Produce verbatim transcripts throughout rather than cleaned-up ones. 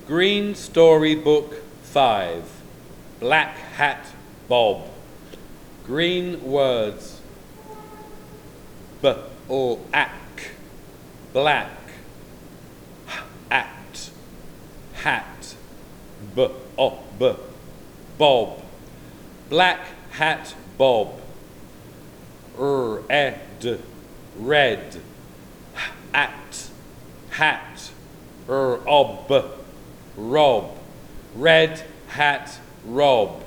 Green Storybook five, Black Hat Bob. Green words. B or ack, black. At, hat. B o b, bob. Black Hat Bob. R ed, red. At, hat. R ob, rob. Red Hat Rob.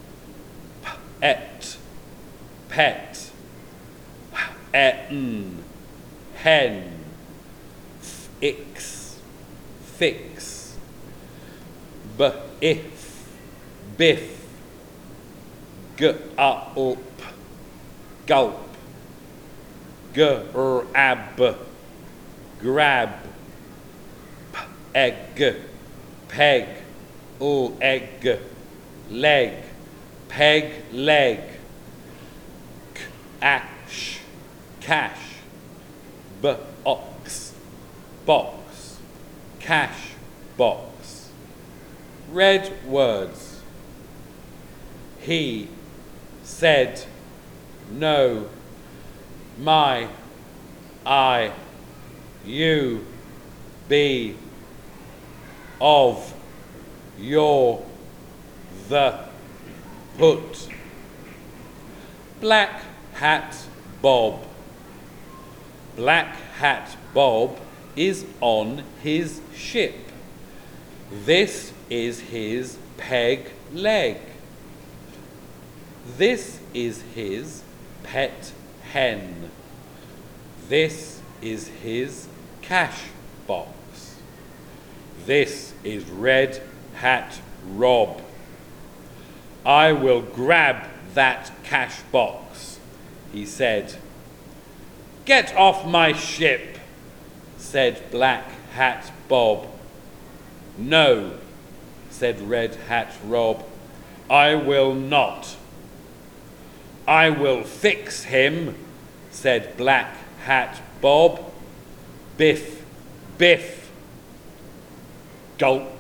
Et, pet. En, hen. Ix, fix. B if, biff. G up, gulp. G r ab, grab. P egg, peg. O egg, leg. Peg leg. K ash, cash. B ox, box. Cash box. Red words. He said no, my, I, you, be, of, your, the, put. Black Hat Bob. Black Hat Bob is on his ship. This is his peg leg. This is his pet hen. This is his cash box. This is Red Hat Rob. I will grab that cash box, he said. Get off my ship, said Black Hat Bob. No, said Red Hat Rob, I will not. I will fix him, said Black Hat Bob. Biff, biff, gulp.